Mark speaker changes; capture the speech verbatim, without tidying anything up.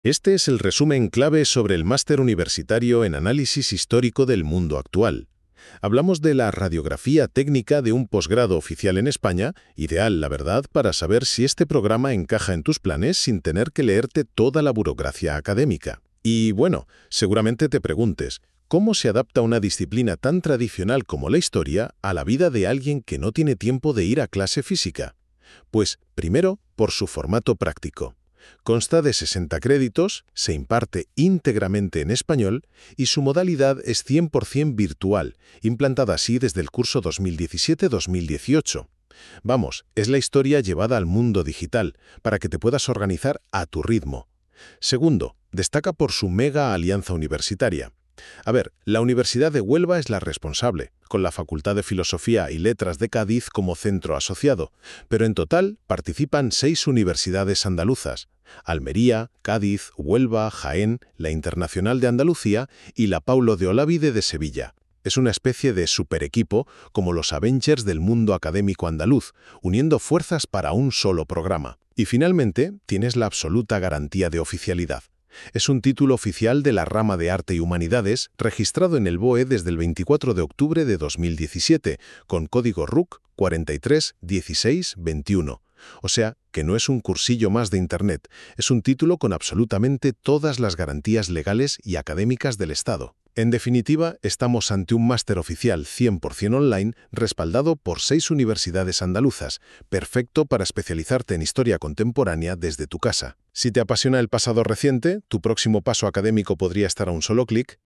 Speaker 1: Este es el resumen clave sobre el máster universitario en análisis histórico del mundo actual. Hablamos de la radiografía técnica de un posgrado oficial en España, ideal, la verdad, para saber si este programa encaja en tus planes sin tener que leerte toda la burocracia académica. Y bueno, seguramente te preguntes, ¿cómo se adapta una disciplina tan tradicional como la historia a la vida de alguien que no tiene tiempo de ir a clase física? Pues, primero, por su formato práctico. Consta de sesenta créditos, se imparte íntegramente en español y su modalidad es cien por cien virtual, implantada así desde el curso dos mil diecisiete dos mil dieciocho. Vamos, es la historia llevada al mundo digital, para que te puedas organizar a tu ritmo. Segundo, destaca por su mega alianza universitaria. A ver, la Universidad de Huelva es la responsable, con la Facultad de Filosofía y Letras de Cádiz como centro asociado, pero en total participan seis universidades andaluzas: Almería, Cádiz, Huelva, Jaén, la Internacional de Andalucía y la Paulo de Olavide de Sevilla. Es una especie de superequipo, como los Avengers del mundo académico andaluz, uniendo fuerzas para un solo programa. Y finalmente, tienes la absoluta garantía de oficialidad. Es un título oficial de la rama de Arte y Humanidades, registrado en el B O E desde el veinticuatro de octubre de dos mil diecisiete, con código R U C cuarenta y tres dieciséis veintiuno. O sea, que no es un cursillo más de Internet, es un título con absolutamente todas las garantías legales y académicas del Estado. En definitiva, estamos ante un máster oficial cien por cien online respaldado por seis universidades andaluzas, perfecto para especializarte en historia contemporánea desde tu casa. Si te apasiona el pasado reciente, tu próximo paso académico podría estar a un solo clic.